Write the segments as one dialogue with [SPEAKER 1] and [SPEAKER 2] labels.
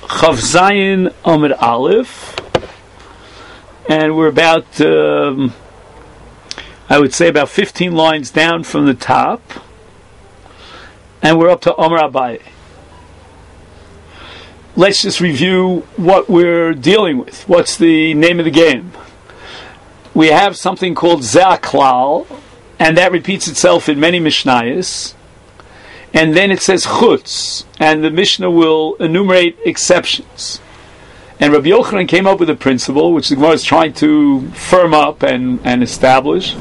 [SPEAKER 1] Chav Zayin Amud Aleph, and we're about, I would say, about 15 lines down from the top, and we're up to Amar Abaye. Let's just review what we're dealing with. What's the name of the game? We have something called Zeh Klal, and that repeats itself in many Mishnayos. And then it says Chutz, and the Mishnah will enumerate exceptions. And Rabbi Yochanan came up with a principle, which the Gemara is trying to firm up and establish,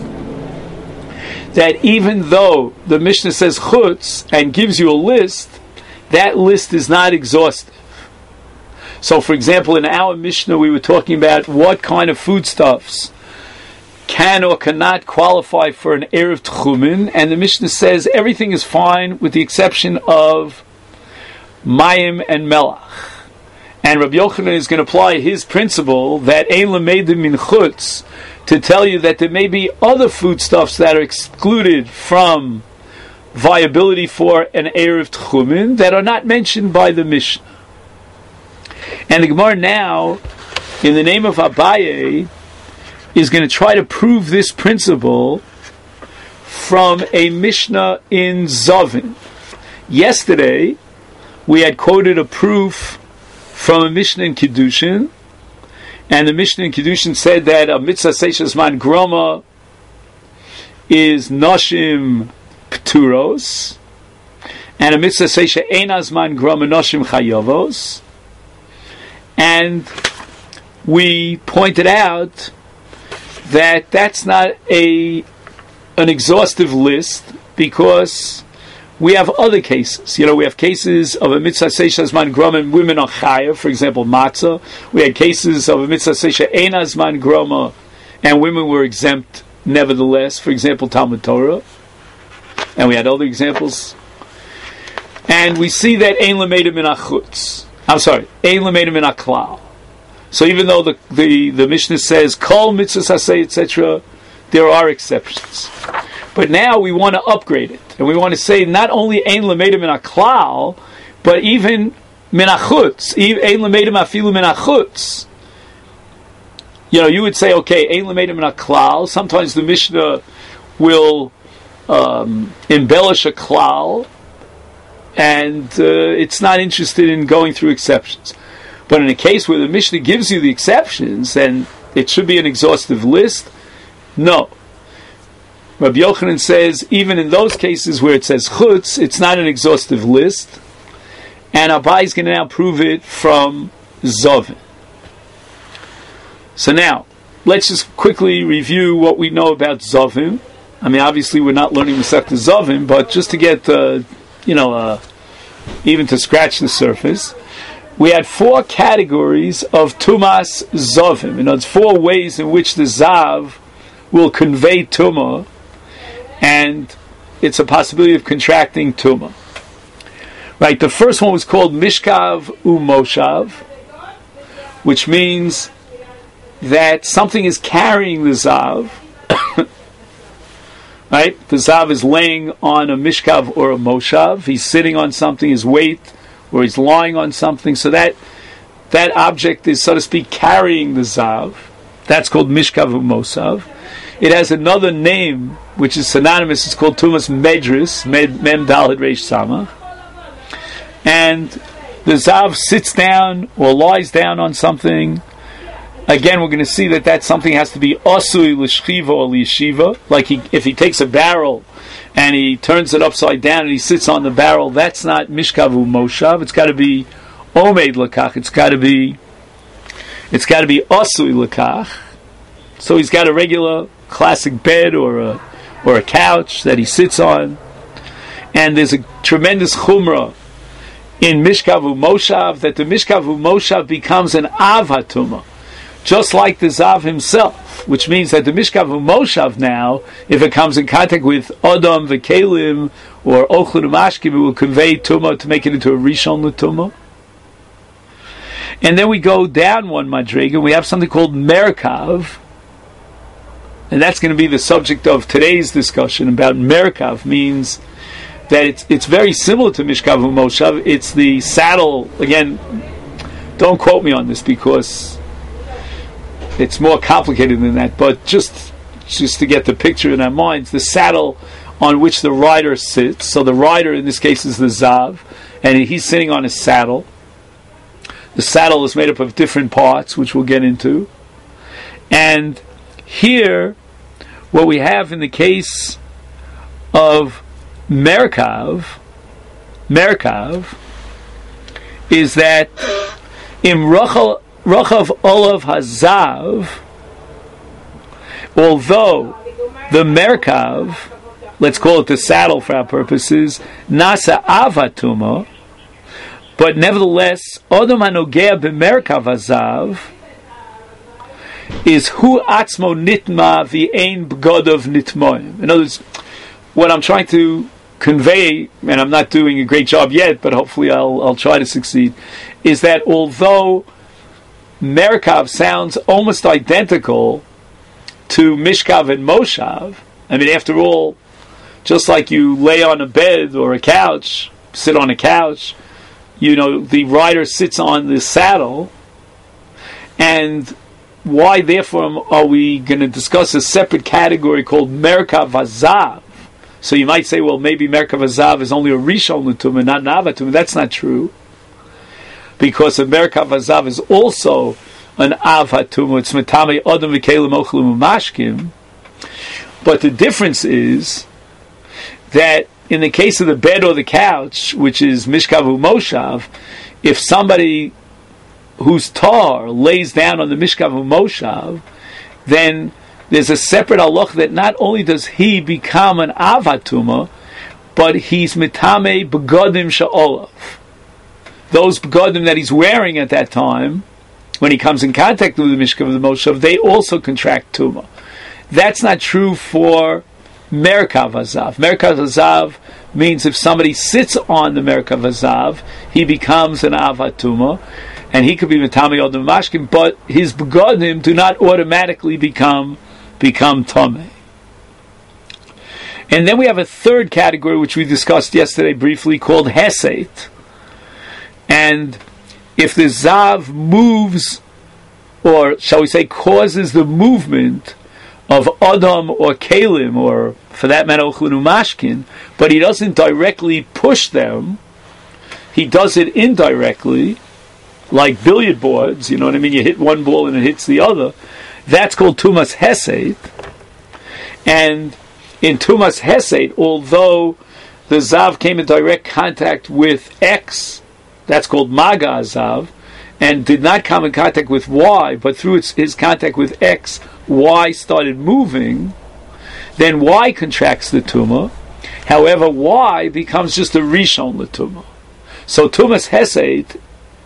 [SPEAKER 1] that even though the Mishnah says Chutz and gives you a list, that list is not exhaustive. So, for example, in our Mishnah, we were talking about what kind of foodstuffs can or cannot qualify for an Erev Tchumen, and the Mishnah says everything is fine with the exception of Mayim and Melach. And Rabbi Yochanan is going to apply his principle that Ein Lameidim Min Chutz to tell you that there may be other foodstuffs that are excluded from viability for an Erev Tchumen that are not mentioned by the Mishnah. And the Gemara now, in the name of Abaye, is going to try to prove this principle from a Mishnah in Zovin. Yesterday, we had quoted a proof from a Mishnah in Kiddushin, and the Mishnah in Kiddushin said that a mitzvah seishas man groma is noshim pturos, and a mitzvah seisha einaz man groma noshim chayovos. And we pointed out that that's not an exhaustive list, because we have other cases. We have cases of a mitzvah seisha zman groma and women are chayav, for example, matzah. We had cases of a mitzvah seisha ein zman groma and women were exempt nevertheless, for example, Talmud Torah. And we had other examples. And we see that ein lameidim min achutz. Ein lameidim min aklal. So even though the Mishnah says kol mitzvahs hasei, etc., there are exceptions. But now we want to upgrade it, and we want to say not only ein lameidim min aklal, but even min achutz, ein lameidim afilu min achutz. You would say, okay, ein lameidim min aklal. Sometimes the Mishnah will embellish a klal, and it's not interested in going through exceptions. But in a case where the Mishnah gives you the exceptions, and it should be an exhaustive list, no. Rabbi Yochanan says, even in those cases where it says chutz, it's not an exhaustive list, and Abai is going to now prove it from Zovin. So now, let's just quickly review what we know about Zovin. I mean, obviously we're not learning Masechta Zovin, but just to get, even to scratch the surface, we had 4 categories of Tumas Zovim. In other words, 4 ways in which the Zav will convey Tumah, and it's a possibility of contracting Tumah. Right, the first one was called Mishkav Umoshav, which means that something is carrying the Zav. Right, the Zav is laying on a Mishkav or a Moshav. He's sitting on something, his weight, or he's lying on something, so that object is, so to speak, carrying the Zav. That's called Mishkav Umosav. It has another name, which is synonymous. It's called Tumas Medris, Mem Daled Reish Samach. And the Zav sits down or lies down on something. Again, we're going to see that something has to be Asui L'Shchiva or L'Yeshiva. Like if he takes a barrel and he turns it upside down and he sits on the barrel, that's not Mishkavu Moshav. It's got to be Omeid Lakach. It's got to be Asui Lakach. So he's got a regular classic bed or a couch that he sits on. And there's a tremendous chumrah in Mishkavu Moshav that the Mishkavu Moshav becomes an Av HaTumah, just like the Zav himself, which means that the Mishkavu Moshav now, if it comes in contact with Adam V'Kelim or Ochlin Umashkim, it will convey Tumah to make it into a Rishon L'Tumah. And then we go down one madrega, and we have something called Merkav, and that's going to be the subject of today's discussion about Merkav. Means that it's very similar to Mishkav Moshav. It's the saddle, again, Don't quote me on this because it's more complicated than that. But just to get the picture in our minds, the saddle on which the rider sits. So the rider in this case is the Zav, and he's sitting on a saddle. The saddle is made up of different parts, which we'll get into. And here, what we have in the case of Merkav is that Im Rachav Olav Hazav, although the Merkav, let's call it the saddle for our purposes, Nasa Avatuma, but nevertheless, Odom Hanogea b'Merkav Hazav is Hu Atzmo Nitma V'Ein B'Godov Nitmoim. In other words, what I'm trying to convey, and I'm not doing a great job yet, but hopefully I'll try to succeed, is that although Merkav sounds almost identical to Mishkav and Moshav, I mean, after all, just like you lay on a bed or a couch, sit on a couch, the rider sits on the saddle, and why therefore are we going to discuss a separate category called Merkav Hazav? So you might say, well, maybe Merkav Hazav is only a Rishon L'tumah, not an Avatumah. That's not true, because a Merkav Hazav is also an Avatumah. It's Metame Adam V'Kelim Ochlim Umashkim. But the difference is that in the case of the bed or the couch, which is Mishkav U'Moshav, if somebody whose tar lays down on the Mishkav U'Moshav, then there's a separate halach that not only does he become an Avatuma, but he's Mitame Begodim Sha'olav. Those Begodim that he's wearing at that time, when he comes in contact with the Mishkav U'Moshav, they also contract Tuma. That's not true for Merkav Hazav. Merkav Hazav means if somebody sits on the Merkav Hazav, he becomes an Avatuma, and he could be Mitami Odom Mashkim, but his Begodim do not automatically become Tomei. And then we have a third category, which we discussed yesterday briefly, called Hesed. And if the Zav moves, or shall we say causes the movement of Adam or Kalim, or for that matter Ochlin Umashkin, but he doesn't directly push them, he does it indirectly, like billiard boards, you know what I mean? You hit one ball and it hits the other. That's called Tumas Hesed. And in Tumas Hesed, although the Zav came in direct contact with X, that's called Maga Zav, and did not come in contact with Y, but through his contact with X, Y started moving, then Y contracts the Tumah. However, Y becomes just a Rishon L'Tumah. So Tumas Hesed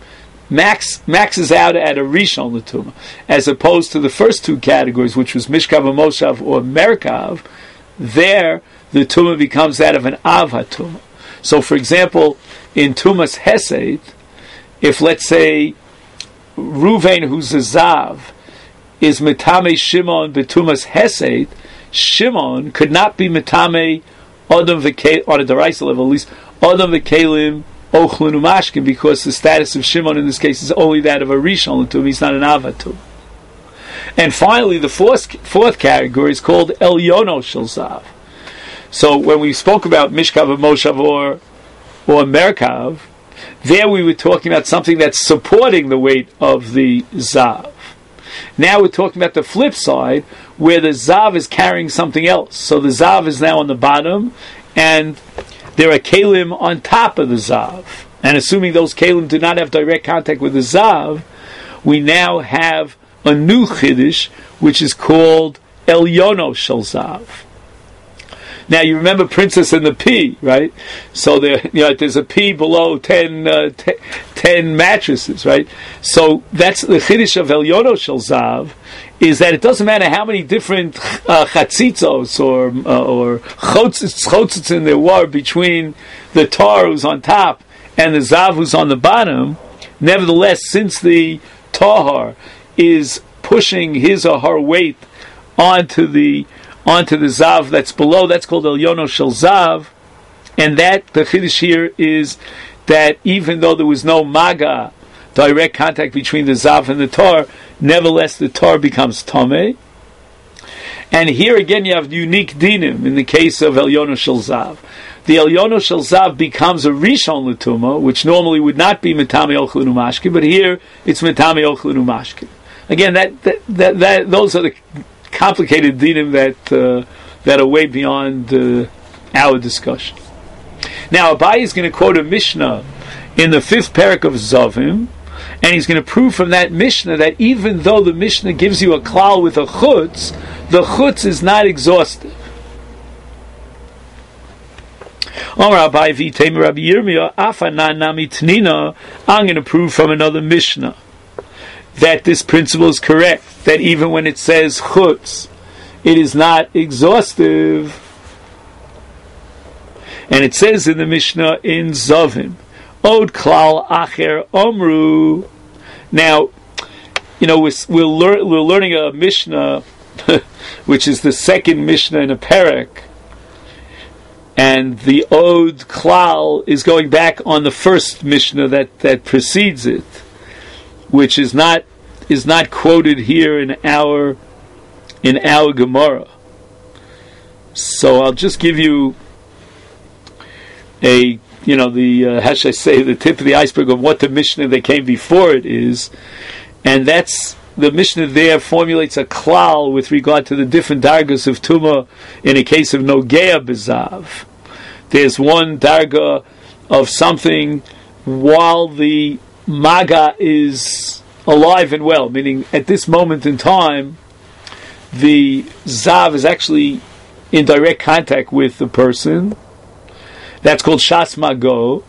[SPEAKER 1] maxes out at a Rishon L'Tumah, as opposed to the first two categories, which was Mishkav and Moshav or Merkav. There, the Tumah becomes that of an Avha Tumah. So, for example, in Tumas Hesed, if let's say Ruvain, who's a Zav, is Metame Shimon betumas Hesed, Shimon could not be Metame Adam V'Kelim, on a Deraisa level at least, Adam V'Kelim Ochlin Umashkin, because the status of Shimon in this case is only that of a Rishon L'Tum, he's not an Avatum. And finally, the fourth category is called Elyono Shel Zav. So when we spoke about Mishkav and Moshav or Merkav, there we were talking about something that's supporting the weight of the Zav. Now we're talking about the flip side, where the Zav is carrying something else. So the Zav is now on the bottom, and there are Kalim on top of the Zav. And assuming those Kalim do not have direct contact with the Zav, we now have a new Chiddush, which is called Elyono Shel Zav. Now you remember Princess and the Pea, right? So there's a pea below 10 mattresses, right? So that's the Chiddush of Elyono Shel Zav, is that it doesn't matter how many different chatzitzos or chotzits in there were between the tar who's on top and the Zav who's on the bottom. Nevertheless, since the tahar is pushing his or her weight onto the Zav that's below, that's called Elyono Shel Zav, and that the Chiddush here is that even though there was no Maga direct contact between the zav and the tar, nevertheless the tar becomes tameh. And here again you have unique dinim in the case of Elyono Shel Zav. The Elyono Shel Zav becomes a Rishon L'Tuma, which normally would not be Metame Ochlin Umashkin, but here it's Metame Ochlin Umashkin. Again, those are the complicated dinim that are way beyond our discussion. Now Abaye is going to quote a Mishnah in the 5th parak of Zovim, and he's going to prove from that Mishnah that even though the Mishnah gives you a klal with a chutz, the chutz is not exhaustive. I'm going to prove from another Mishnah that this principle is correct, that even when it says chutz, it is not exhaustive. And it says in the Mishnah in Zovim, Od klal acher omru. Now, we're learning a Mishnah, which is the second Mishnah in a parak, and the Od klal is going back on the first Mishnah that precedes it, which is not quoted here in our Gemara. So I'll just give you the tip of the iceberg of what the Mishnah that came before it is, and that's the Mishnah there formulates a klal with regard to the different dargas of Tumah in a case of Nogea Bezav. There's one darga of something while the Maga is alive and well, meaning at this moment in time, the Zav is actually in direct contact with the person. That's called Shas Mago.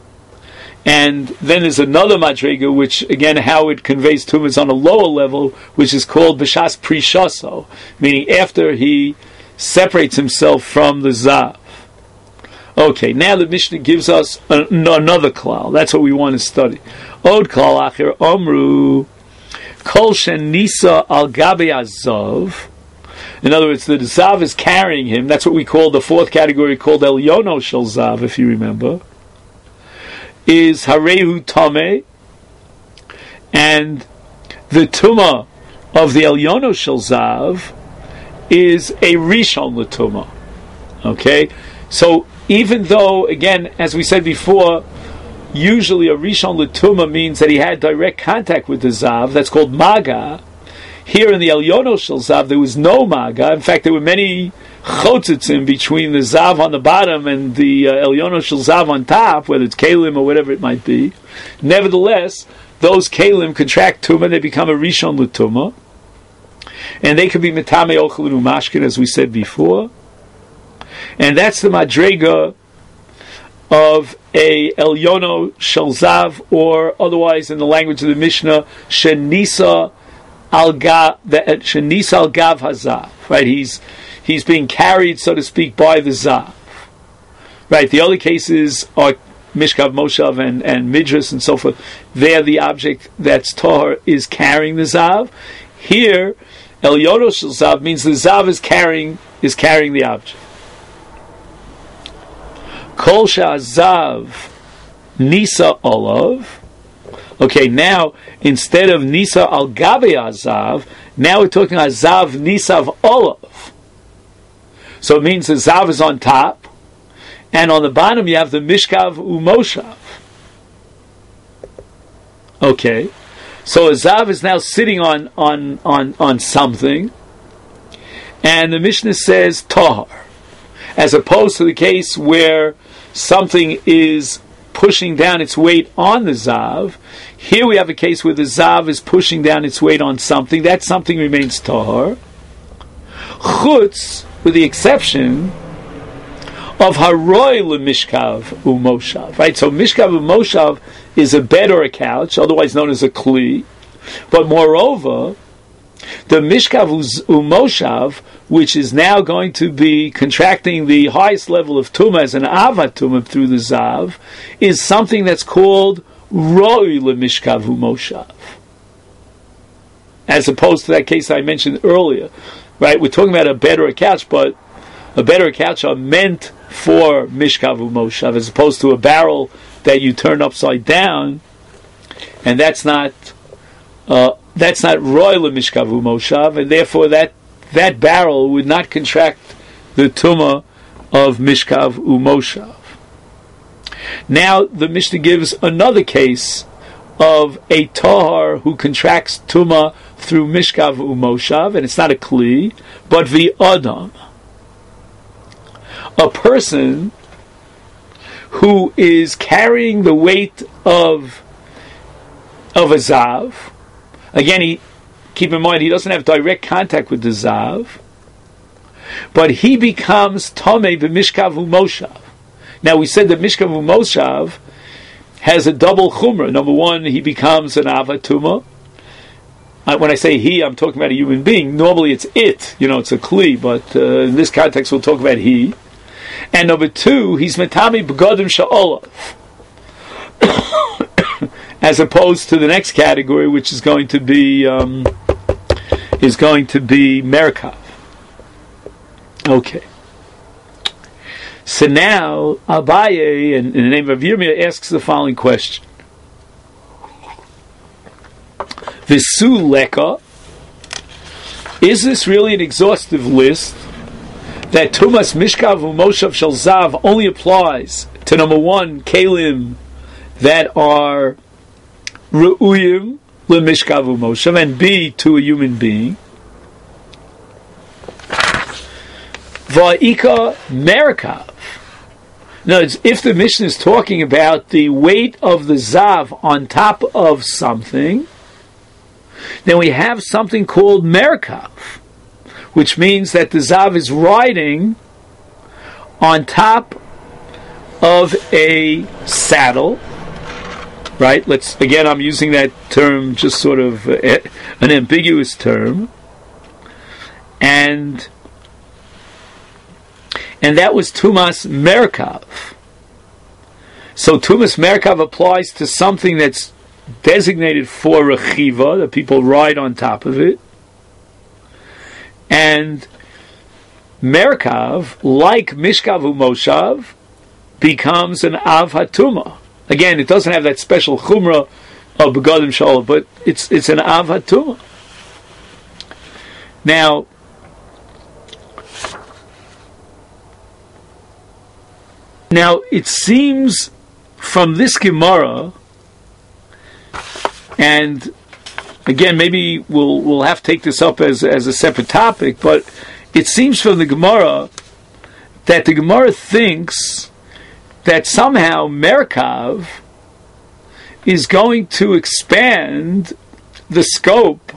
[SPEAKER 1] And then there's another Madrega, which again, how it conveys Tumah is on a lower level, which is called B'Shas Prishaso, meaning after he separates himself from the Zav. Okay, now the Mishnah gives us another klal. That's what we want to study. Od klal acher omru kol shen nisa al gabe azav. In other words, the Zav is carrying him. That's what we call the fourth category, called Elyono Shel Zav, if you remember. Is Harehu Tameh. And the Tumah of the Elyono Shel Zav is a Rishon L'Tumah. Okay? So, even though, again, as we said before, usually a Rishon L'Tumah means that he had direct contact with the Zav, that's called Maga. Here in the Elyono Shel Zav, there was no Maga. In fact, there were many chotzitzim between the Zav on the bottom and the Elyono Shel Zav on top, whether it's Kalim or whatever it might be. Nevertheless, those Kalim contract Tumah, they become a Rishon L'Tumah. And they could be Metame Ochlin Umashkin, as we said before. And that's the Madrega of a Elyono Shel Zav, or otherwise in the language of the Mishnah, Shenisa al gav hazav, right? He's being carried, so to speak, by the zav, right? The other cases are mishkav, moshav, and midras and so forth. There, the object that's tahor is carrying the zav. Here, Elyono Shel Zav means the zav is carrying the object. Kol she'azav nisa olav. Okay, now, instead of Nisa al Gabe Azav, now we're talking Azav Nisav Olav. So it means the Zav is on top, and on the bottom you have the Mishkav Umoshav. Okay, so a Zav is now sitting on something, and the Mishnah says Tahar, as opposed to the case where something is pushing down its weight on the Zav. Here we have a case where the Zav is pushing down its weight on something. That something remains Tahor. Chutz, with the exception of Haroi LeMishkav Umoshav. Right? So Mishkav Umoshav is a bed or a couch, otherwise known as a Kli. But moreover, the Mishkav Umoshav, which is now going to be contracting the highest level of Tumah as an Avat Tumah through the Zav, is something that's called Roi LeMishkav Umoshav. As opposed to that case I mentioned earlier. Right? We're talking about a bed or a couch, but a bed or a couch are meant for Mishkav Umoshav, as opposed to a barrel that you turn upside down. and that's not roy lemishkav umoshav, and therefore that barrel would not contract the tumah of mishkav umoshav. Now the Mishnah gives another case of a tahar who contracts tumah through mishkav umoshav, and it's not a kli, but the adam, a person who is carrying the weight of a zav. Again, keep in mind he doesn't have direct contact with the zav, but he becomes tamei b'mishkav umoshav. Now we said that mishkav umoshav has a double chumrah. Number one, he becomes an avatuma. When I say he, I'm talking about a human being. Normally it's it, it's a kli, but in this context we'll talk about he. And number two, he's metami b'godim sha'olav, as opposed to the next category, which is going to be merkav. Okay. So now Abaye, in the name of Yirmiyah, asks the following question: Visu leka, is this really an exhaustive list that Tumas Mishkav Umoshav Shel Zav only applies to number one, Kalim that are Re'uyim LeMishkav Umoshav, and B, to a human being? Va'ika Merkav. No, if the Mishnah is talking about the weight of the Zav on top of something, then we have something called Merkav, which means that the Zav is riding on top of a saddle, right? I'm using that term, just sort of an ambiguous term, and that was Tumas Merkav. So Tumas Merkav applies to something that's designated for Rechiva, that people ride on top of it. And Merkav, like Mishkav Umoshav, becomes an Av HaTumah. Again, it doesn't have that special Chumrah of Begadim Sha'olav, but it's an Av HaTumah. Now, it seems from this Gemara, and again, maybe we'll have to take this up as a separate topic, but it seems from the Gemara that the Gemara thinks that somehow Merkav is going to expand the scope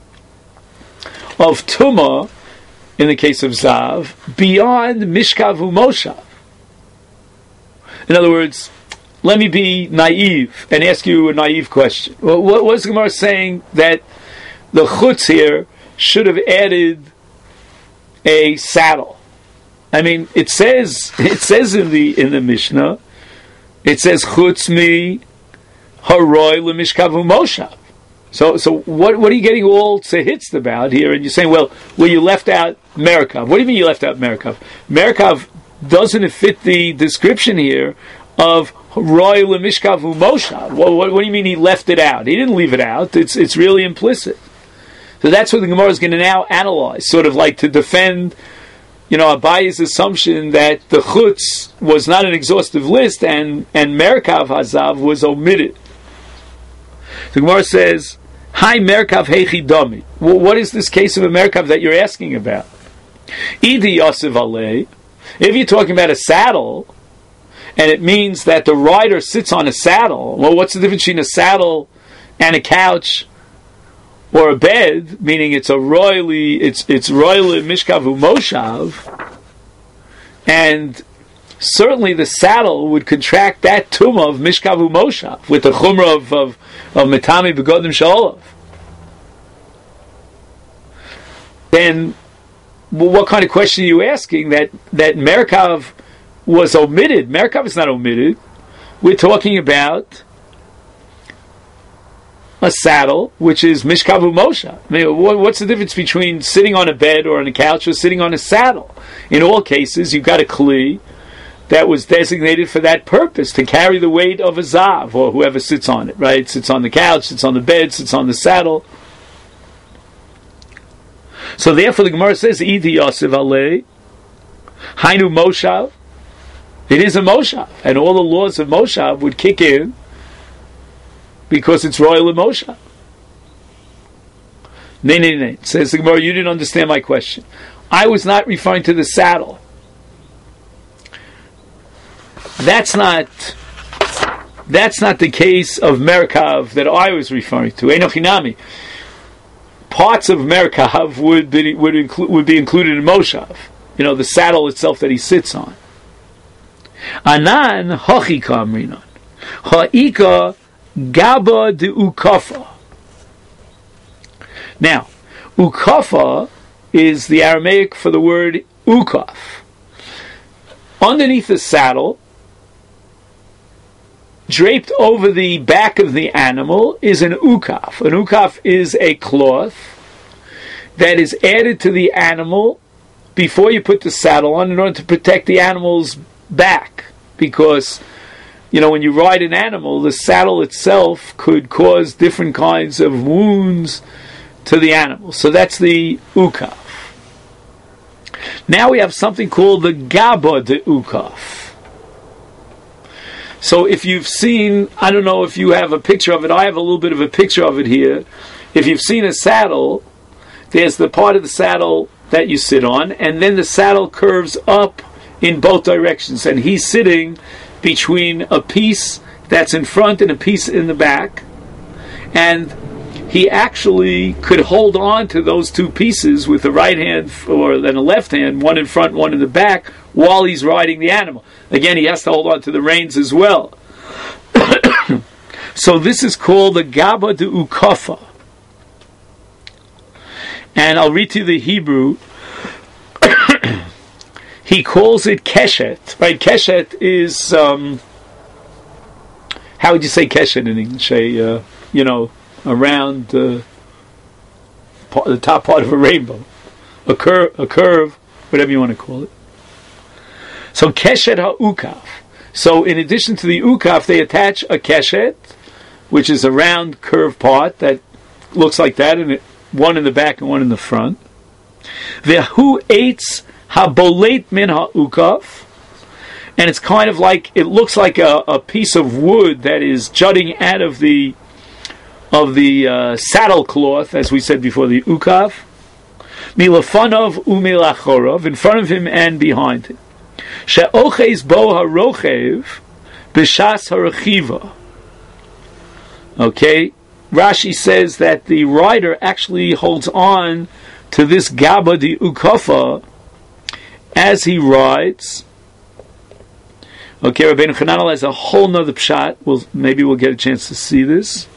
[SPEAKER 1] of Tumah, in the case of Zav, beyond Mishkav Umoshav. In other words, let me be naive and ask you a naive question. What was the Gemara saying that the chutz here should have added a saddle? I mean, it says in the Mishnah, it says chutz mi haroy lemishkav umoshav. So what are you getting all tzehitz about here? And you're saying, well, you left out Merkav. What do you mean you left out Merkav? Merkav doesn't fit the description here of Roy Lemishkav Umoshav. What do you mean he left it out? He didn't leave it out. It's really implicit. So that's what the Gemara is going to now analyze, sort of like to defend, Abaye's assumption that the chutz was not an exhaustive list and Merkav Hazav was omitted. The Gemara says, "Hi Merkav Heichi Dami." Well, what is this case of a Merkav that you're asking about? Idi Yosef Alei. If you're talking about a saddle, and it means that the rider sits on a saddle, well, what's the difference between a saddle and a couch or a bed? Meaning it's royally mishkav umoshav, and certainly the saddle would contract that tumah of mishkav umoshav with the chumrah of metami begodim sha'olav. Then, what kind of question are you asking that Merkav was omitted? Merkav is not omitted. We're talking about a saddle, which is Mishkav Umoshav. I mean, what's the difference between sitting on a bed or on a couch or sitting on a saddle? In all cases, you've got a kli that was designated for that purpose, to carry the weight of a zav, or whoever sits on it, right? Sits on the couch, sits on the bed, sits on the saddle. So therefore the Gemara says, Idi Yosef Alei, Hainu Moshav. It is a Moshav, and all the laws of Moshav would kick in because it's royal in Moshav. Nay. Says the Gemara, you didn't understand my question. I was not referring to the saddle. That's not the case of Merkav that I was referring to. Einochinami. Parts of Merkav would be included in Moshav. The saddle itself that he sits on. Anan hachika amrinan. Ha'ika gaba de ukafa. Now, ukafa is the Aramaic for the word ukaf. Underneath the saddle, draped over the back of the animal, is an ukaf. An ukaf is a cloth that is added to the animal before you put the saddle on in order to protect the animal's back. Because, when you ride an animal, the saddle itself could cause different kinds of wounds to the animal. So that's the ukaf. Now we have something called the gaba de ukaf. So if you've seen, I don't know if you have a picture of it, I have a little bit of a picture of it here. If you've seen a saddle, there's the part of the saddle that you sit on, and then the saddle curves up in both directions, and he's sitting between a piece that's in front and a piece in the back, and he actually could hold on to those two pieces with the right hand or then the left hand, one in front, one in the back, while he's riding the animal. Again, he has to hold on to the reins as well. So this is called the Gaba de Ukafa. And I'll read to you the Hebrew. He calls it Keshet. Right? Keshet is, how would you say Keshet in English? Around the top part of a rainbow. A curve, whatever you want to call it. So Keshet ha'ukaf. So in addition to the ukaf, they attach a keshet, which is a round curved part that looks like that, and one in the back and one in the front. Vehu eitz habolet min ha'ukaf. And it's kind of like, it looks like a piece of wood that is jutting out of the saddle cloth, as we said before, the ukaf. Milafanov umilachorov, in front of him and behind him. She'oches bo harochev b'shas harachiva. Okay, Rashi says that the rider actually holds on to this gaba di ukafa as he rides. Okay, Rabbeinu Chananel has a whole nother pshat. Maybe we'll get a chance to see this.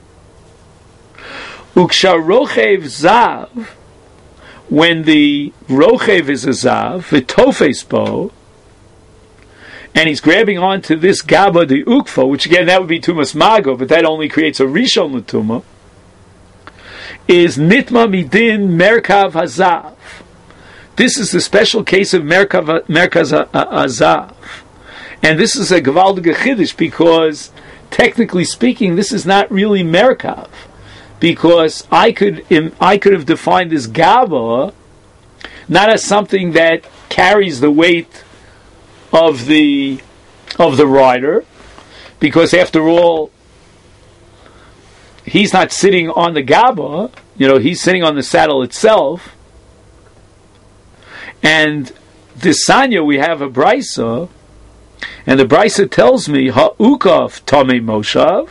[SPEAKER 1] Uksha rochev zav, when the rochev is a zav, v'tofes bo, and he's grabbing onto this gaba de ukfa, which again, that would be tumas mago, but that only creates a rishon l'tuma, is nitma midin merkav hazav. This is the special case of merkav hazav. And this is a gewaldige chiddush, because technically speaking, this is not really merkav. Because I could have defined this gaba not as something that carries the weight of the rider, because after all, he's not sitting on the gaba, he's sitting on the saddle itself. And this Sanya, we have a brisa, and the brisa tells me ha'ukaf tamei moshav.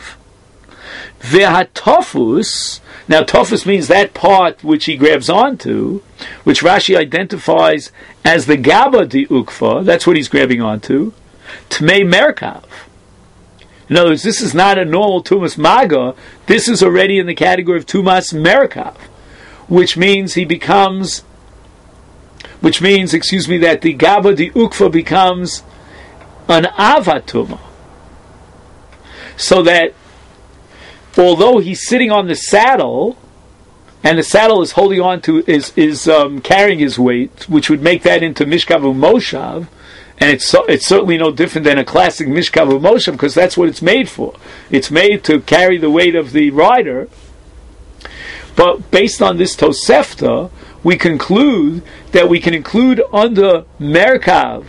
[SPEAKER 1] Vehatofus. Now, tofus means that part which he grabs onto, which Rashi identifies as the gaba di ukfa. That's what he's grabbing onto. Tmei merkav. In other words, this is not a normal tumas maga. This is already in the category of tumas merkav, which means that the gaba di ukfa becomes an avatuma. So that although he's sitting on the saddle, and the saddle is holding on to, is carrying his weight, which would make that into mishkav u'moshav, And it's certainly no different than a classic Mishkav Moshav, because that's what it's made for. It's made to carry the weight of the rider. But based on this Tosefta, we conclude that we can include under Tumas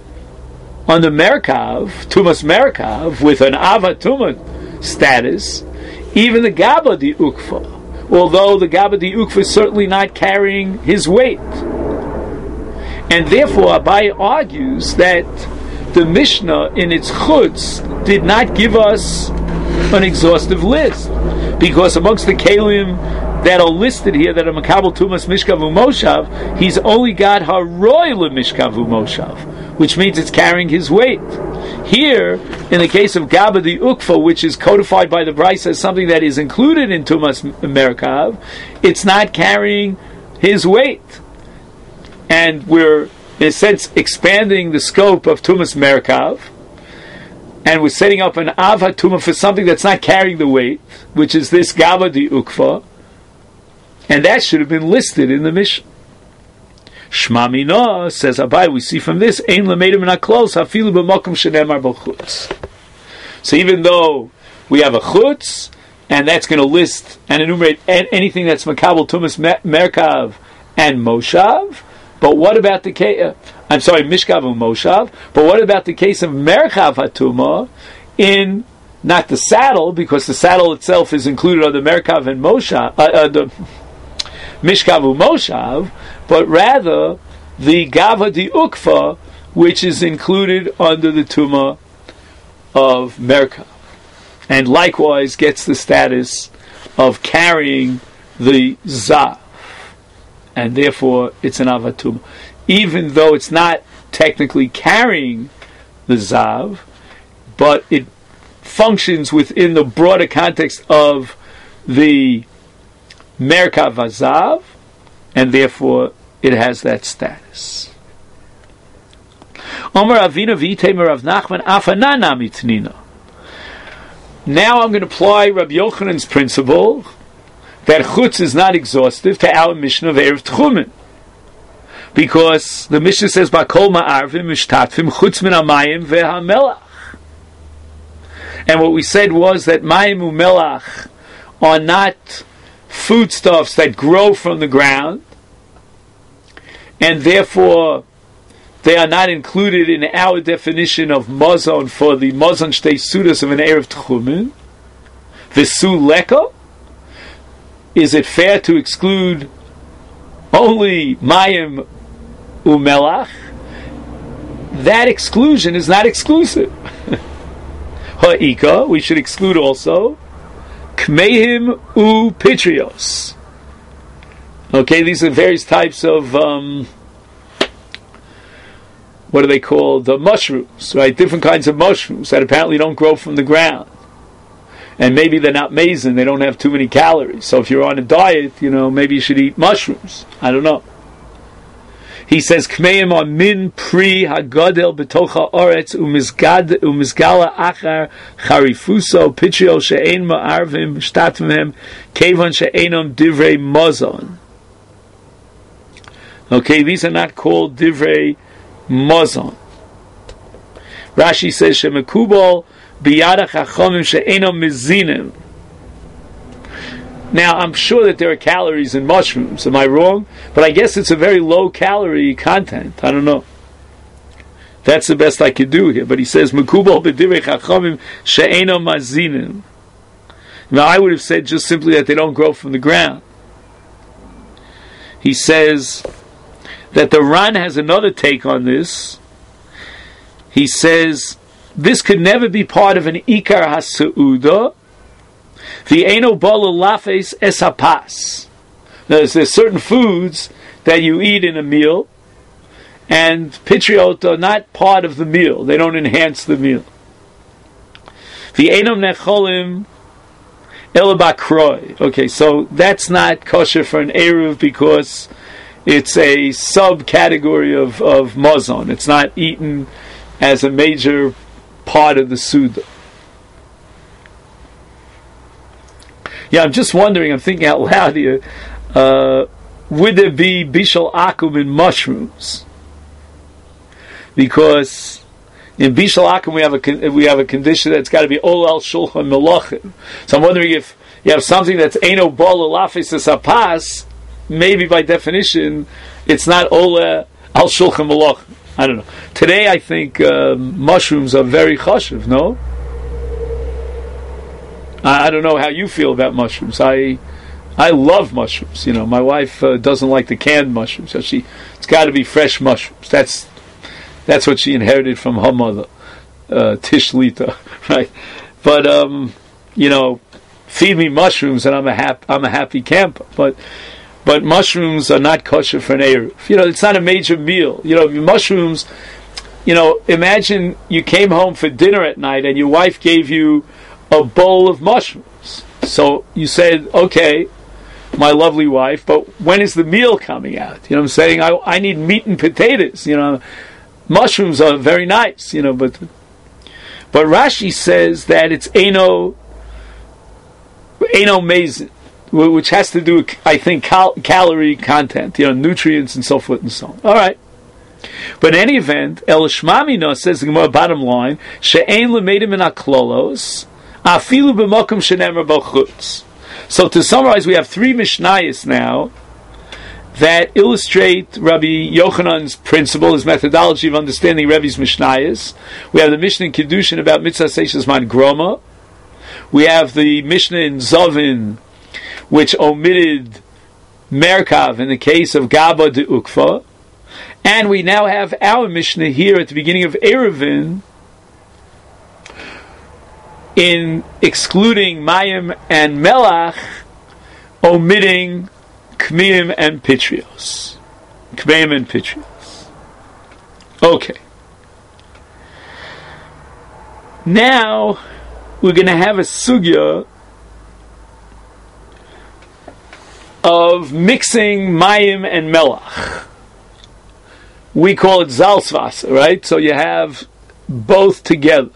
[SPEAKER 1] Merkav, with an Ava Tumah status, even the Gaba di Ukfa, although the Gaba di Ukfa is certainly not carrying his weight. And therefore, Abai argues that the Mishnah in its chutz did not give us an exhaustive list, because amongst the Kalim that are listed here that are Makabel Tumas Mishkav Umoshav, he's only got Haroy Mishkav Umoshav, which means it's carrying his weight. Here, in the case of Gaba di Ukfa, which is codified by the Brisa as something that is included in Tumas Merkav, it's not carrying his weight. And we're, in a sense, expanding the scope of Tumas Merkav, and we're setting up an Ava Tumah for something that's not carrying the weight, which is this Gaba di Ukfa, and that should have been listed in the Mishnah. Shma Mina, says Abai, we see from this, Ein Lameidim in Aklos, Hafilu b'Makom Shenemar b'Chutz. So even though we have a Chutz, and that's going to list and enumerate anything that's Makabel Tumas Merkav and Moshav, but what about the case? Mishkav and Moshav. But what about the case of Merchav Hatuma in not the saddle, because the saddle itself is included under Merchav and Moshav, the Mishkav and Moshav, but rather the Gava di Ukfa, which is included under the Tuma of Merchav, and likewise gets the status of carrying the Zav. And therefore it's an Avatum. Even though it's not technically carrying the Zav, but it functions within the broader context of the Merkav Zav, and therefore it has that status. Omer Avina v'Itemer Rav Nachman Afanana mitnina. Now I'm going to apply Rabbi Yochanan's principle that chutz is not exhaustive to our Mishnah of Erev Tchumen, because the Mishnah says Bakol Ma'arvim Mishtatvim Chutz Min HaMayim VeHaMelach, and what we said was that Mayim uMelach are not foodstuffs that grow from the ground, and therefore they are not included in our definition of Mazon for the Mazon Shtei Sudas of an Erev Tchumen. V'su Leko, is it fair to exclude only Mayim uMelach? That exclusion is not exclusive. Ha'ika, we should exclude also Kmeihim uPitrios. Okay, these are various types of what are they called? The mushrooms, right? Different kinds of mushrooms that apparently don't grow from the ground. And maybe they're not mason, they don't have too many calories. So if you're on a diet, maybe you should eat mushrooms. I don't know. He says, Kmeim are min pri hagadel betocha oretz umizgala achar charifuso pitrio she'ein ma'arvim shtatvim kevon she'einom divrei mozon. Okay, these are not called divrei mozon. Rashi says, Shemekubal biyada chachomim she'einom mizinim. Now, I'm sure that there are calories in mushrooms. Am I wrong? But I guess it's a very low calorie content. I don't know. That's the best I could do here. But he says, Mekubal b'divrei chachamim she'eino mazinim. Now, I would have said just simply that they don't grow from the ground. He says that the Ran has another take on this. He says, this could never be part of an Ikar HaSe'udah, V'eino bala lafes esapas. There's certain foods that you eat in a meal, and pitriot are not part of the meal. They don't enhance the meal. V'einom necholim elabakroi. Okay, so that's not kosher for an eruv because it's a subcategory of mazon. It's not eaten as a major part of the suda. Yeah, I'm just wondering, I'm thinking out loud here, would there be bishul akum in mushrooms? because in Bishul Akum we have a condition that's got to be Ol al Shulchan Melachim. So I'm wondering if you have something that's Eino Bol Lafis Apas, maybe by definition it's not Ol al Shulchan Melachim. I don't know. Today I think mushrooms are very chashuv, no? I don't know how you feel about mushrooms. I love mushrooms. You know, my wife doesn't like the canned mushrooms, so it's got to be fresh mushrooms. That's what she inherited from her mother, Tish Lita, right? But you know, feed me mushrooms and I'm a happy camper. But mushrooms are not kosher for an Eruv. You know, it's not a major meal. You know, mushrooms. You know, imagine you came home for dinner at night and your wife gave you a bowl of mushrooms. So you said, okay, my lovely wife, but when is the meal coming out? You know what I'm saying? I need meat and potatoes, you know. Mushrooms are very nice, you know, but Rashi says that it's Eino Mezin, which has to do with, I think, calorie content, you know, nutrients and so forth and so on. All right. But in any event, El Shmamino says the Gemara bottom line, She'ein lemedim in aklolos, afilu b'mokum shenemar b'chutz. So to summarize, we have 3 Mishnayos now that illustrate Rabbi Yochanan's principle, his methodology of understanding Rebbe's Mishnayos. We have the Mishnah in Kiddushin about Mitzvah Seishas Man Groma. We have the Mishnah in Zovin, which omitted Merkav in the case of Gaba de Ukfa. And we now have our Mishnah here at the beginning of Eruvin in excluding Mayim and Melach, omitting Kmeim and Pitrios. Kmeim and Pitrios. Okay. Now we're going to have a sugya of mixing Mayim and Melach. We call it Zalsvasser, right? So you have both together.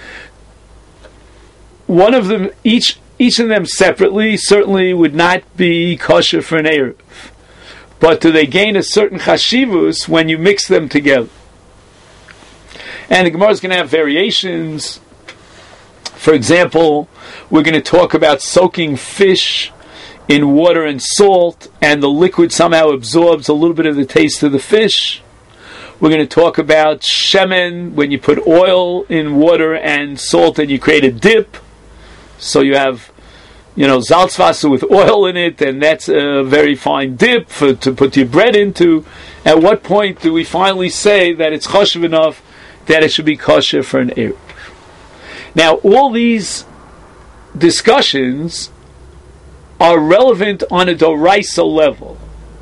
[SPEAKER 1] One of them, each of them separately certainly would not be kosher for an Eruv. But do they gain a certain chashivus when you mix them together? And the Gemara is going to have variations. For example, we're going to talk about soaking fish in water and salt, and the liquid somehow absorbs a little bit of the taste of the fish. We're going to talk about shemen, when you put oil in water and salt and you create a dip. So you have, you know, Salzwasser with oil in it, and that's a very fine dip to put your bread into. At what point do we finally say that it's choshev enough that it should be kosher for an Eruv? Now, all these discussions are relevant on a doraisa level.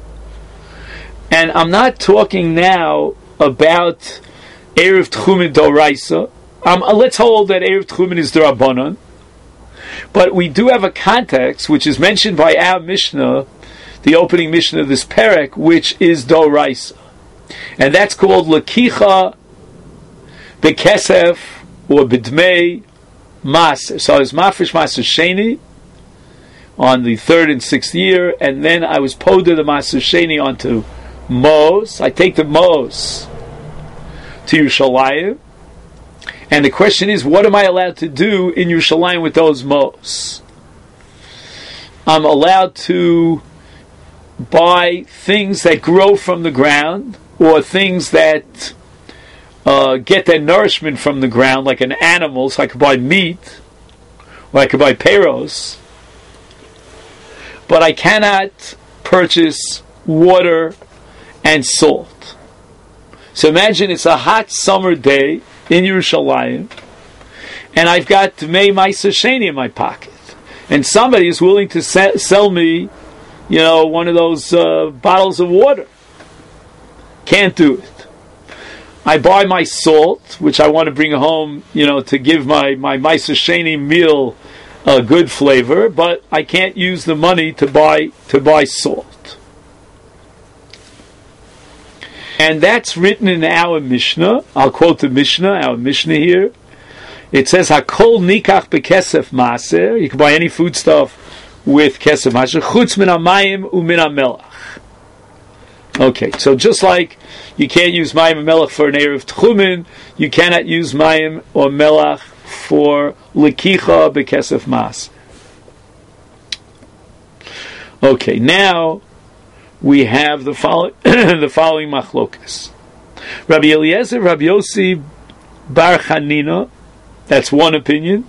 [SPEAKER 1] And I'm not talking now about Eruv Tchumen doraisa. Let's hold that Eruv Tchumen is d'Rabbanan. But we do have a context which is mentioned by our Mishnah, the opening Mishnah of this Perek, which is doraisa. And that's called Lakicha Bekesef or B'dmei Maser. So I was Mafresh Maser Sheni on the 3rd and 6th year, and then I was Poda the Maser Sheni onto Mos. I take the Mos to Yerushalayim, and the question is, what am I allowed to do in Yerushalayim with those Mos? I'm allowed to buy things that grow from the ground, or things that get their nourishment from the ground, like an animal. So I could buy meat, or I could buy peros, but I cannot purchase water and salt. So imagine it's a hot summer day in Yerushalayim, and I've got Dmei Ma'aser Sheni in my pocket, and somebody is willing to sell me, you know, one of those bottles of water. Can't do it. I buy my salt, which I want to bring home, you know, to give my Ma'aser Sheni meal a good flavor, but I can't use the money to buy salt. And that's written in our Mishnah. I'll quote the Mishnah, our Mishnah here. It says, Hakol nikach bekesef maser. You can buy any foodstuff with kesef maser. Chutz min hamayim u'min hamelach. Okay, so just like you can't use mayim and melach for an eruv tchumen, you cannot use mayim or melach for lekicha bekesef mas. Okay, now we have the following the following machlokas. Rabbi Eliezer, Rabbi Yossi Bar Chanina, that's one opinion.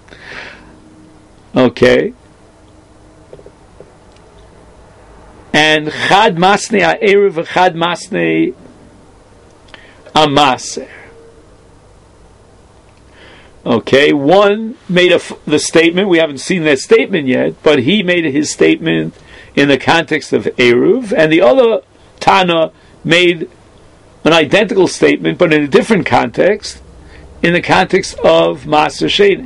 [SPEAKER 1] Okay. And Chad Masnei Ha'eruv Chad Masnei Amaser. Okay, one made the statement, we haven't seen that statement yet, but he made his statement in the context of Eruv, and the other Tana made an identical statement, but in a different context, in the context of Maser Sheni.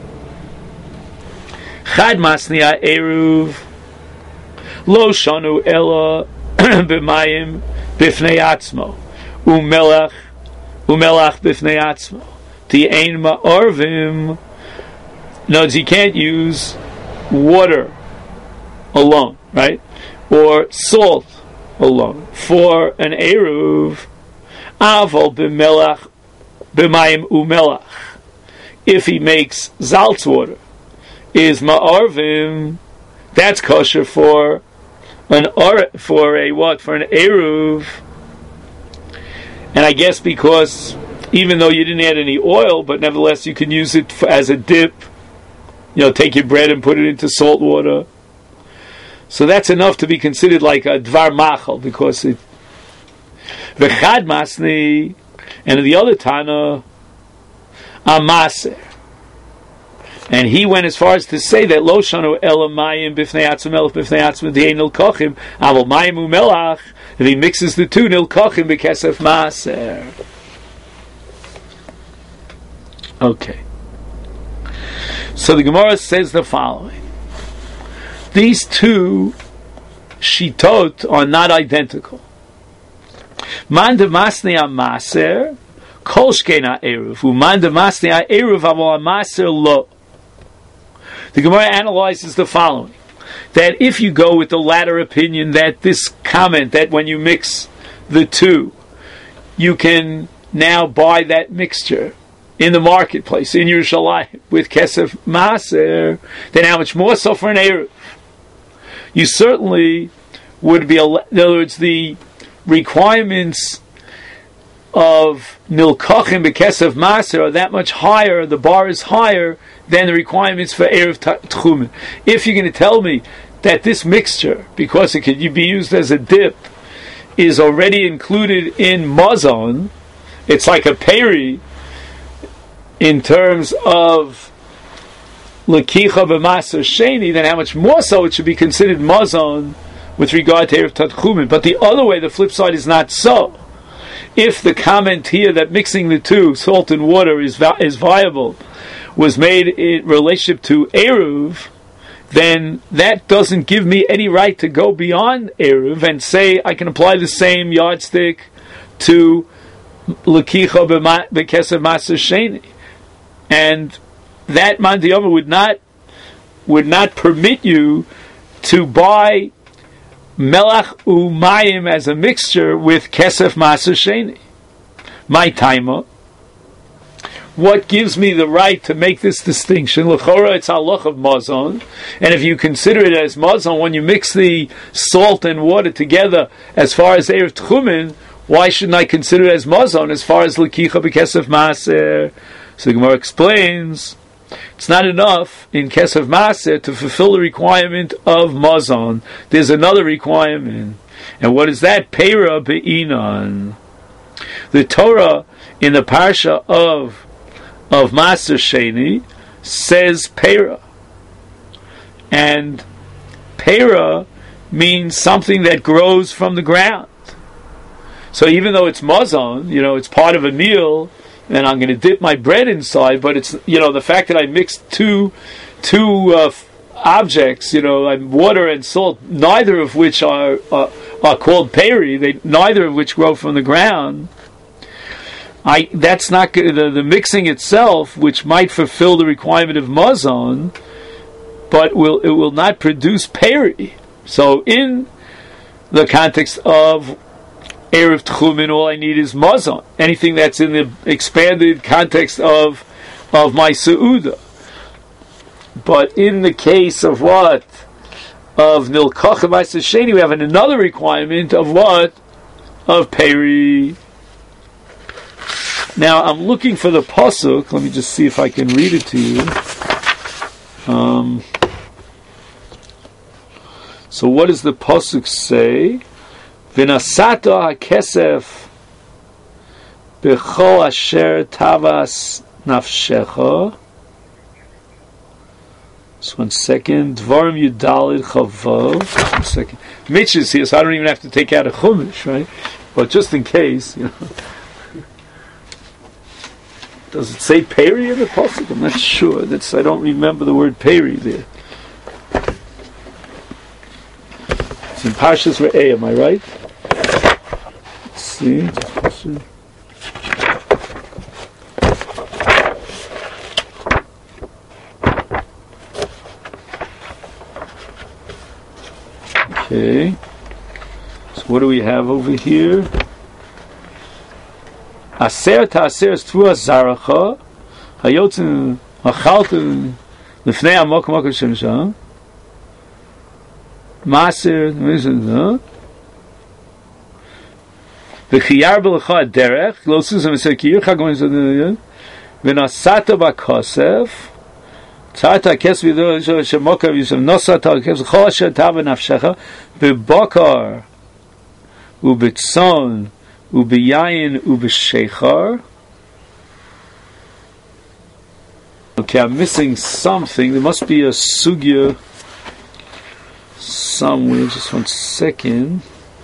[SPEAKER 1] Chad Masnei Ha'eruv Lo shanu ela b'mayim b'fnei atzmo umelach b'fnei atzmo ti'ein ma'orvim. Notice you can't use water alone, right? Or salt alone for an eruv. Aval b'melach b'mayim umelach. If he makes zaltz water, is ma'orvim, that's kosher for an eruv. And I guess because even though you didn't add any oil, but nevertheless you can use it as a dip. Take your bread and put it into salt water. So that's enough to be considered like a dvar machal, because it v'chad masni, and the other Tana amaser. And he went as far as to say that lo shanu ela mayim b'fnei atzma melach b'fnei atzma d'ein nilkochim aval mayim umelach. If he mixes the two, nilkochim b'kesef maser. Okay. So the Gemara says the following: these two shitot are not identical. Man de masnei amaser kol shkein ha'eruv uman de masnei ha'eruv aval amaser lo. The Gemara analyzes the following: that if you go with the latter opinion, that this comment that when you mix the two, you can now buy that mixture in the marketplace in Yerushalayim with kesef maser, then how much more so for an eruv? You certainly would be. In other words, the requirements of nilkochim bekesef maser are that much higher. The bar is higher than the requirements for eruv tchumen. If you're going to tell me that this mixture, because it could be used as a dip, is already included in mazon, it's like a peri in terms of lekicha b'maser sheni, then how much more so it should be considered mazon with regard to eruv tchumen. But the other way, the flip side, is not so. If the comment here that mixing the two, salt and water, is viable, was made in relationship to eruv, then that doesn't give me any right to go beyond eruv and say I can apply the same yardstick to lekicha b'kesef maser sheni, and that man diyama would not permit you to buy melach umayim as a mixture with kesef maser sheni. My timer. What gives me the right to make this distinction? L'chora, it's halach of mazon, and if you consider it as mazon, when you mix the salt and water together, as far as eruv tchumen, why shouldn't I consider it as mazon as far as lekicha b'kesef maser? So the Gemara explains, it's not enough in kesef maser to fulfill the requirement of mazon. There's another requirement, and what is that? Peira be'inan. The Torah in the parsha of Maser Sheni says Peira, and Peira means something that grows from the ground. So even though it's mazon, it's part of a meal, and I'm going to dip my bread inside, but it's the fact that I mixed two objects, water and salt, neither of which are called peri, neither of which grow from the ground. That's not good. The mixing itself, which might fulfill the requirement of mazon, but it will not produce peri. So in the context of Erev Tchumen, all I need is Mazon. Anything that's in the expanded context of my Seudah. But in the case of what? Of Nilkach and Ma'aser Sheni, we have another requirement of what? Of Peri. Now, I'm looking for the pasuk. Let me just see if I can read it to you. So what does the pasuk say? V'nasata hakesef b'chol asher tavas nafshecha. Just 1 second. Dvarim Yudalid Chavav. 1 second. Mitch is here, so I don't even have to take out a chumash, right? But just in case, Does it say peri in the pasuk? I'm not sure. I don't remember the word peri there. It's in Parshas Re'eh, am I right? Let's see. Okay. So what do we have over here? Aser ta'aser t'vuas zaracha hayotzin achalten lifnei amok mok shemsha maser v'chiyar b'lecha derech glosus v'sekir chagom v'nasata b'kosef tzata kes v'do shemokav yisem nosata kes chol asher tav nafshecha b'bakar u'b'tzon u'b'yayin u'b'sheichar. Okay, I'm missing something. There must be a sugya somewhere. Just 1 second.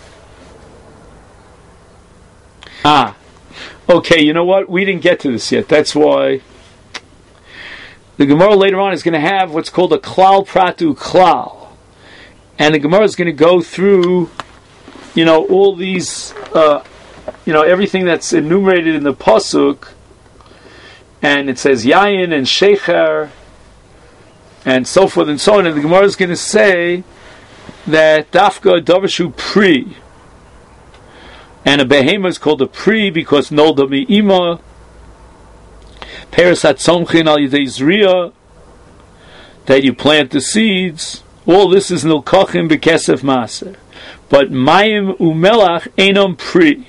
[SPEAKER 1] Okay, you know what? We didn't get to this yet. That's why the Gemara later on is going to have what's called a klal pratu klal. And the Gemara is going to go through, all these, everything that's enumerated in the pasuk. And it says yayin and sheicher and so forth and so on. And the Gemara is going to say that dafka davashu pri. And a behema is called a pri because nolda mi'ima. Peres hatzomchin al yidei zriya, that you plant the seeds. All this is nilkachim b'kesef maser. But mayim umelach einam pri.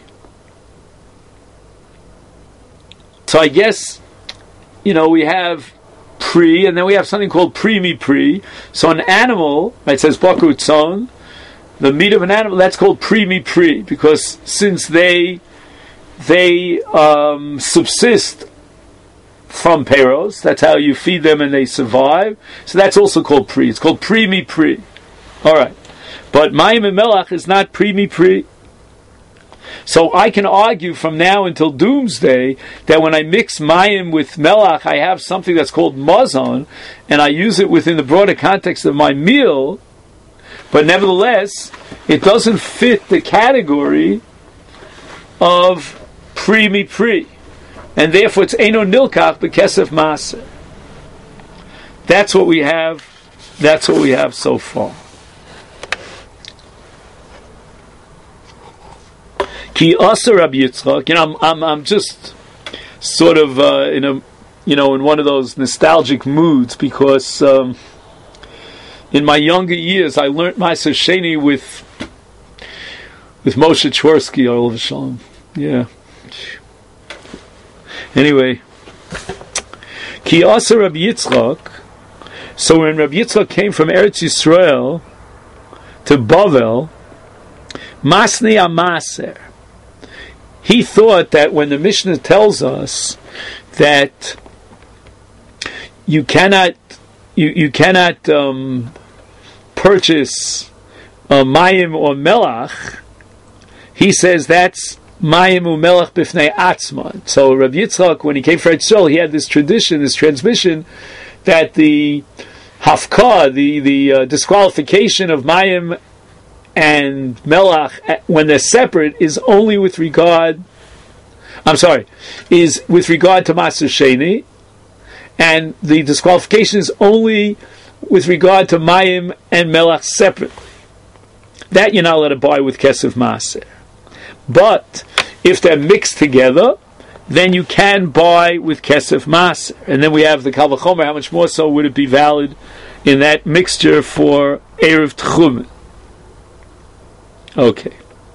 [SPEAKER 1] So I guess, we have pri, and then we have something called pri. So an animal, it says baku tzon, the meat of an animal, that's called pri, because since they subsist from peros, that's how you feed them and they survive. So that's also called pri. It's called pri. All right, but mayim and melach is not pri. So I can argue from now until doomsday that when I mix mayim with melach, I have something that's called mazon, and I use it within the broader context of my meal. But nevertheless, it doesn't fit the category of pri, and therefore it's eino nilkach b'kesef maser. That's what we have. That's what we have so far. Ki asa Rabbi Yitzchak. I'm just sort of in one of those nostalgic moods because in my younger years I learned Ma'aser Sheni with Moshe Tversky, Olav Shalom. Yeah. Anyway, Ki asa Rabbi Yitzchak. So when Rabbi Yitzchak came from Eretz Yisrael to Bavel, Masni Amaser, he thought that when the Mishnah tells us that you cannot purchase mayim or melach, he says that's mayim or melach b'fnei atzman. So Rabbi Yitzchak, when he came from Eretz Yisrael, he had this tradition, this transmission, that the hafkah, the disqualification of mayim and melach when they're separate is only with regard to Ma'aser Sheni, and the disqualification is only with regard to mayim and melach separately. That you're not allowed to buy with kesef maser. But if they're mixed together, then you can buy with Kesef Maser. And then we have the Kal Vachomer, how much more so would it be valid in that mixture for Erev Tchumen? Okay.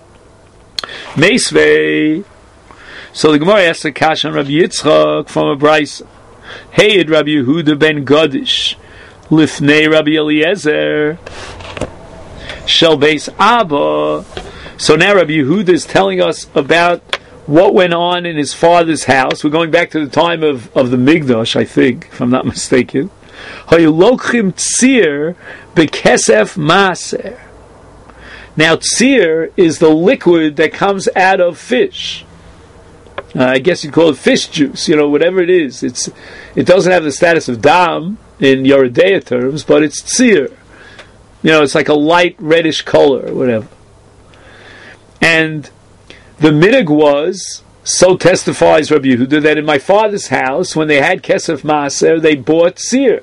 [SPEAKER 1] Meisvei. So the Gemara asks a kasha on Rabbi Yitzchak from a brisa. Hey, Rabbi Yehuda ben Godish, Lifnei Rabbi Eliezer, Shel Beis Abba. So now Rabbi Yehuda is telling us about what went on in his father's house. We're going back to the time of the Migdash, I think, if I'm not mistaken. Hayulochim tzir bekesef maser. Now, tzir is the liquid that comes out of fish. I guess you'd call it fish juice, whatever it is. It doesn't have the status of dam in Yoredeya terms, but it's tzir. It's like a light reddish color, or whatever. And the minig was, so testifies Rabbi Yehuda, that in my father's house, when they had kesef maser, they bought tzir.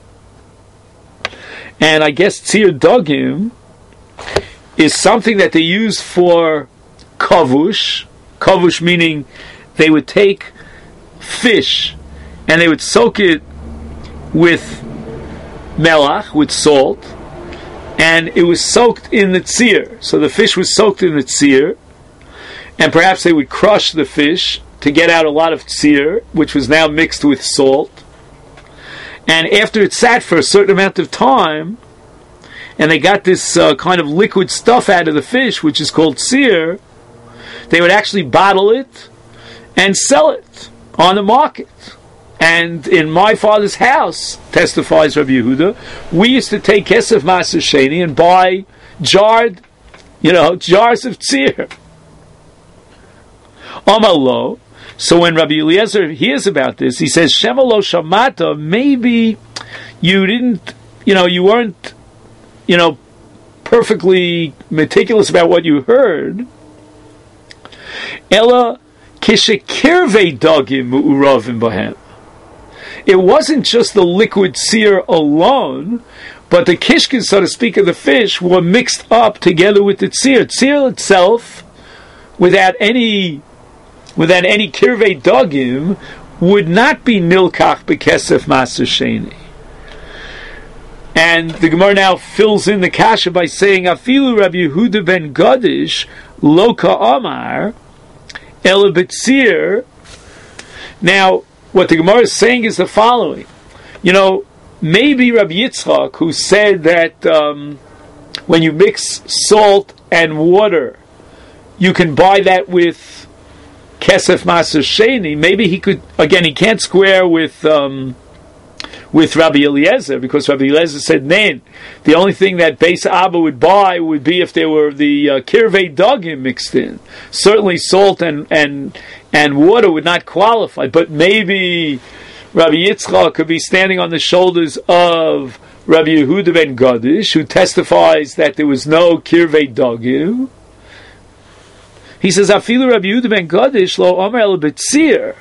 [SPEAKER 1] And I guess tzir dogim is something that they use for kavush. Kavush meaning they would take fish and they would soak it with melach, with salt, and it was soaked in the tzir. So the fish was soaked in the tzir, and perhaps they would crush the fish to get out a lot of tzir, which was now mixed with salt. And after it sat for a certain amount of time, and they got this kind of liquid stuff out of the fish, which is called tzir, they would actually bottle it and sell it on the market. And in my father's house, testifies Rabbi Yehuda, we used to take kesef maser sheni and buy jarred, jars of tzir. Amalo. So when Rabbi Eliezer hears about this, he says, Shemalo shamata, maybe you didn't, you weren't, perfectly meticulous about what you heard. Ella kishekirvei dagim mu'uravim bahem. It wasn't just the liquid tzir alone, but the kishkin, so to speak, of the fish were mixed up together with the tzir. Tzir itself, without any kirvei dagim, would not be nilkach bekesef maser sheni. And the Gemara now fills in the kasha by saying, Afilu Rabbi Yehuda ben Godish lo ka'amar ela b'tzir. Now, what the Gemara is saying is the following. Maybe Rabbi Yitzchak, who said that when you mix salt and water, you can buy that with kesef maser sheni. Maybe he could, again, he can't square with Rabbi Eliezer, because Rabbi Eliezer said, Nain, the only thing that Beis Abba would buy would be if there were the kirvei dagim mixed in. Certainly salt and water would not qualify, but maybe Rabbi Yitzchak could be standing on the shoulders of Rabbi Yehuda ben Godish, who testifies that there was no kirvei dagim. He says, Afilu Rabbi Yehuda ben Godish lo omer el b'tzir.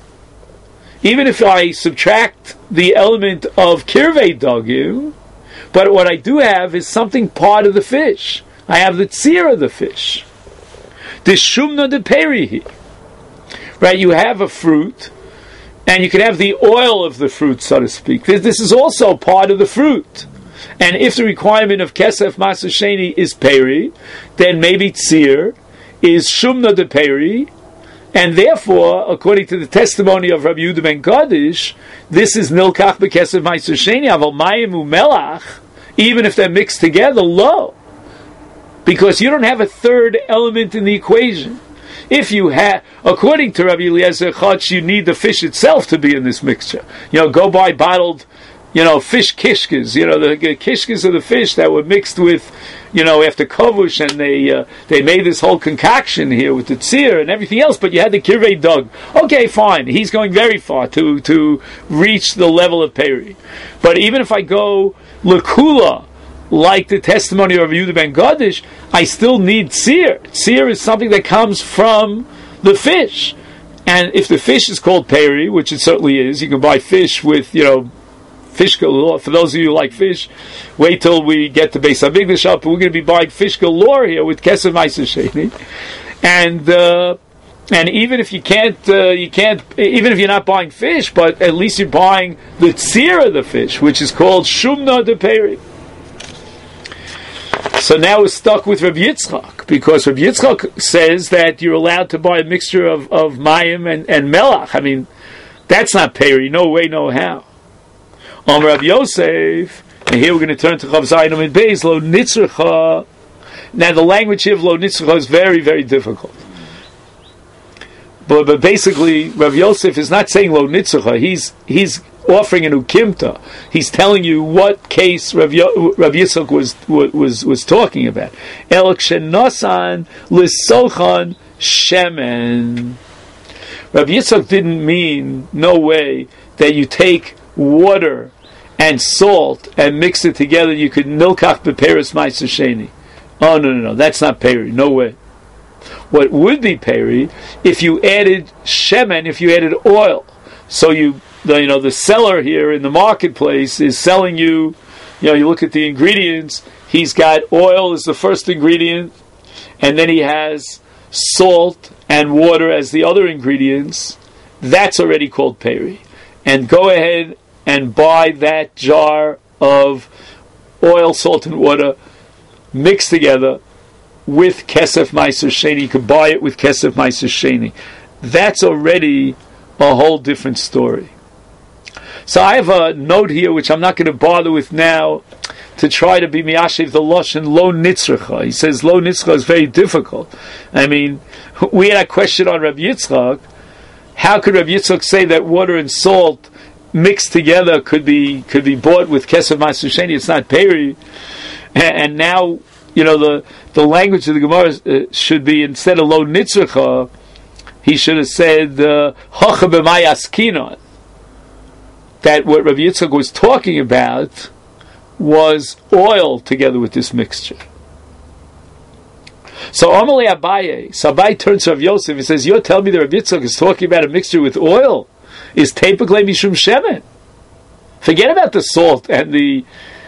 [SPEAKER 1] Even if I subtract the element of kirvei dagim, but what I do have is something part of the fish. I have the tzir of the fish. The shumna de perihi. Right, you have a fruit, and you can have the oil of the fruit, so to speak. This is also part of the fruit. And if the requirement of kesef maser sheni is peri, then maybe tzir is shumna de peri, and therefore, according to the testimony of Rabbi Yehuda ben Godish, this is nilkach bekesef maser sheni, aval mayim u'melach, even if they're mixed together, lo. Because you don't have a third element in the equation. If you have, according to Rabbi Eliezer Chutz, you need the fish itself to be in this mixture. Go buy bottled, fish kishkas. The kishkas of the fish that were mixed with, after kavush, and they made this whole concoction here with the tzir and everything else. But you had the kirvei dog. Okay, fine. He's going very far to reach the level of peri. But even if I go lekula, like the testimony of Yehuda ben Godish, I still need tzir. Tzir is something that comes from the fish. And if the fish is called peri, which it certainly is, you can buy fish with, fish galore. For those of you who like fish, wait till we get to Beis HaMikdash up. We're going to be buying fish galore here with kesef maser sheni. And even if you can't, even if you're not buying fish, but at least you're buying the tzir of the fish, which is called shumna de peri. So now we're stuck with Rabbi Yitzchak, because Rabbi Yitzchak says that you're allowed to buy a mixture of mayim and melach. I mean, that's not peri, no way, no how. Rabbi Yosef, and here we're going to turn to Chav Zayin Amud Beis, lo nitzrecha. Now the language here of lo nitzrecha is very, very difficult. But basically, Rav Yosef is not saying lo nitzrecha. He's offering an ukimta. He's telling you what case Rav Yitzchak was talking about. El kshenasan lisochan shemen. Rav Yitzchak didn't mean, no way, that you take water and salt and mix it together. You could nilkach beperis ma'aser sheni. Oh no, that's not peri. No way. What would be peri if you added shemen, if you added oil? So the seller here in the marketplace is selling you. You look at the ingredients. He's got oil as the first ingredient, and then he has salt and water as the other ingredients. That's already called peri. And go ahead and buy that jar of oil, salt, and water mixed together with kesef ma'aser sheni. You could buy it with kesef ma'aser sheni. That's already a whole different story. So I have a note here which I'm not going to bother with now to try to be miyashiv the lashon lo nitzrecha. He says lo nitzrecha is very difficult. I mean, we had a question on Rabbi Yitzchak. How could Rabbi Yitzchak say that water and salt mixed together could be bought with kesef ma'aser sheni? It's not peri. And now, the language of the Gemara should be, instead of lo nitzrecha, he should have said hocha b'may askinon. That what Rabbi Yitzchak was talking about was oil together with this mixture. So Amalei Abaye, so Abaye turns to Rav Yosef and says, "You're telling me that Rabbi Yitzchak is talking about a mixture with oil? Is teipaklei mishum shemen? Forget about the salt and the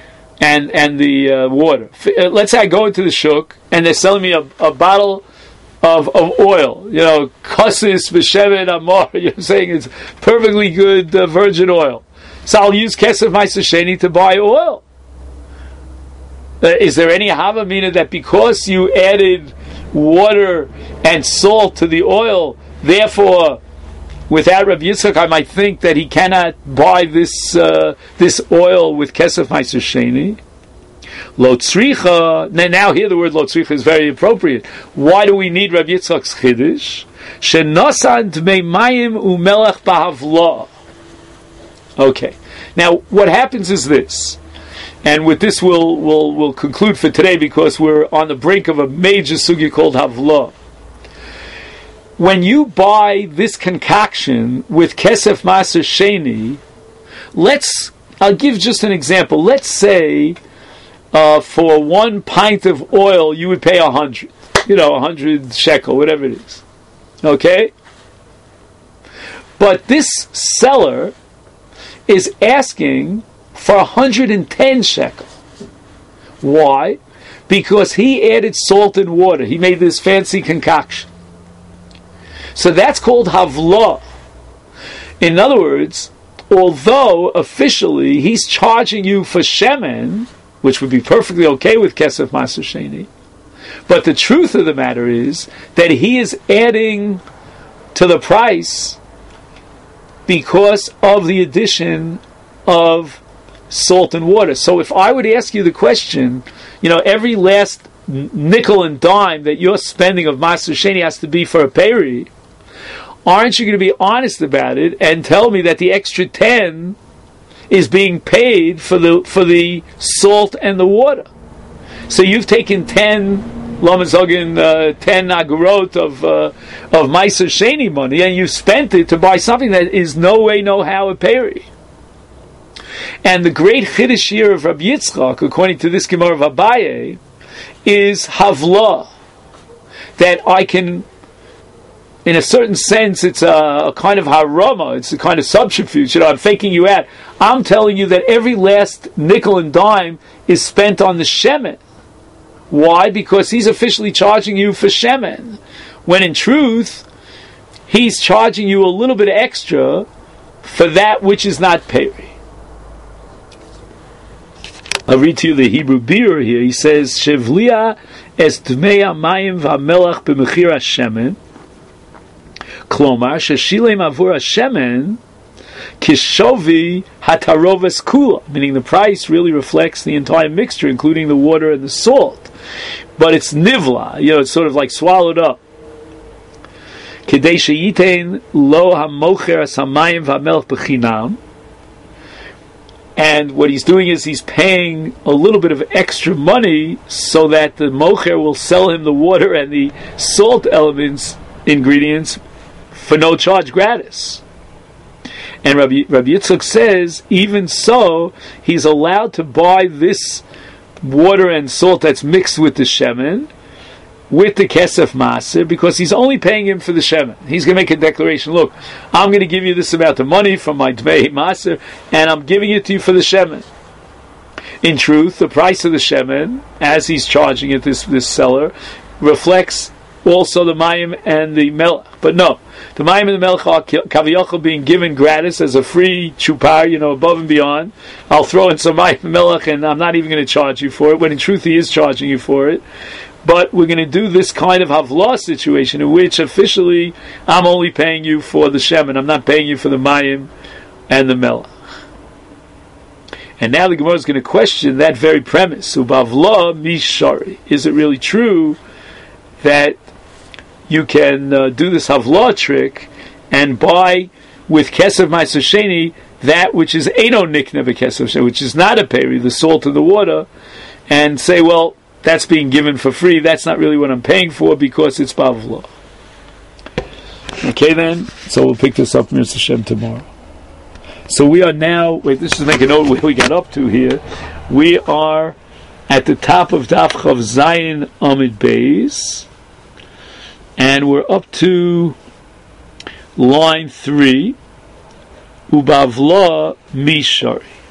[SPEAKER 1] water. Let's say I go into the shuk and they're selling me a bottle of oil, kasis b'shemen amar. You're saying it's perfectly good virgin oil. So I'll use kesef ma'aser sheni to buy oil. Is there any hava mina that because you added water and salt to the oil, therefore, without Rabbi Yitzchak, I might think that he cannot buy this oil with kesef ma'aser sheni? Lo tzricha. Now here the word lo tzricha is very appropriate. Why do we need Rabbi Yitzchak's chiddush? Shenasan dmei mayim umelech b'havla. Okay. Now what happens is this, and with this we'll conclude for today because we're on the brink of a major sugya called havla. When you buy this concoction with kesef ma'aser sheni, I'll give just an example. Let's say for 1 pint of oil you would pay 100, 100 shekel, whatever it is. Okay? But this seller is asking for 110 shekel. Why? Because he added salt and water. He made this fancy concoction. So that's called havla. In other words, although officially he's charging you for shemen, which would be perfectly okay with kesef ma'aser sheni, but the truth of the matter is that he is adding to the price because of the addition of salt and water. So if I would ask you the question, every last nickel and dime that you're spending of ma'aser sheni has to be for a peri, aren't you going to be honest about it and tell me that the extra 10 is being paid for the salt and the water? So you've taken 10 Lamazogin 10 agurot of Ma'aser Sheni money, and you spent it to buy something that is no way, no how a peri. And the great chiddush here of Rabbi Yitzchak, according to this Gemara of Abaye, is havla, that I can, in a certain sense, it's a kind of harama, it's a kind of subterfuge. I'm faking you out. I'm telling you that every last nickel and dime is spent on the shemen. Why? Because he's officially charging you for shemen. when in truth, he's charging you a little bit extra for that which is not peri. I'll read to you the Hebrew beer here. He says, Shevlia es dmei hamayim v'hamelach b'mechir hashemen, klomar sheshilem avur hashemen kishovi hataroves kula, meaning the price really reflects the entire mixture, including the water and the salt. But it's nivla, it's sort of like swallowed up. Kedei sheyitein lo hamocher as hamayim v'hamelach b'chinam. And what he's doing is he's paying a little bit of extra money so that the mocher will sell him the water and the salt ingredients for no charge gratis. And Rabbi Yitzchak says, even so, he's allowed to buy this water and salt that's mixed with the shemen, with the kesef maser, because he's only paying him for the shemen. He's going to make a declaration, look, I'm going to give you this amount of money from my dmei maser, and I'm giving it to you for the shemen. In truth, the price of the shemen, as he's charging it, this seller, reflects also the mayim and the melech. But no, the mayim and the melech are kaviyachol being given gratis as a free chupar, above and beyond. I'll throw in some mayim and melech, and I'm not even going to charge you for it, when in truth he is charging you for it. But we're going to do this kind of havlah situation in which officially I'm only paying you for the shemen. I'm not paying you for the mayim and the melech. And now the Gemara is going to question that very premise. Ubavlah mishari. Is it really true that you can do this havlah trick and buy with kesef ma'aser sheni that which is eino nikna b'kesef sheni, which is not a peri, the salt and the water, and say, well, that's being given for free. That's not really what I'm paying for because it's bavla. Okay, then. So we'll pick this up, Mir Hashem, tomorrow. So we are now. Wait, this is make a note where we got up to here. We are at the top of Daf Chav Zayin Amid Beis, and we're up to line 3. Ubavla Mishari.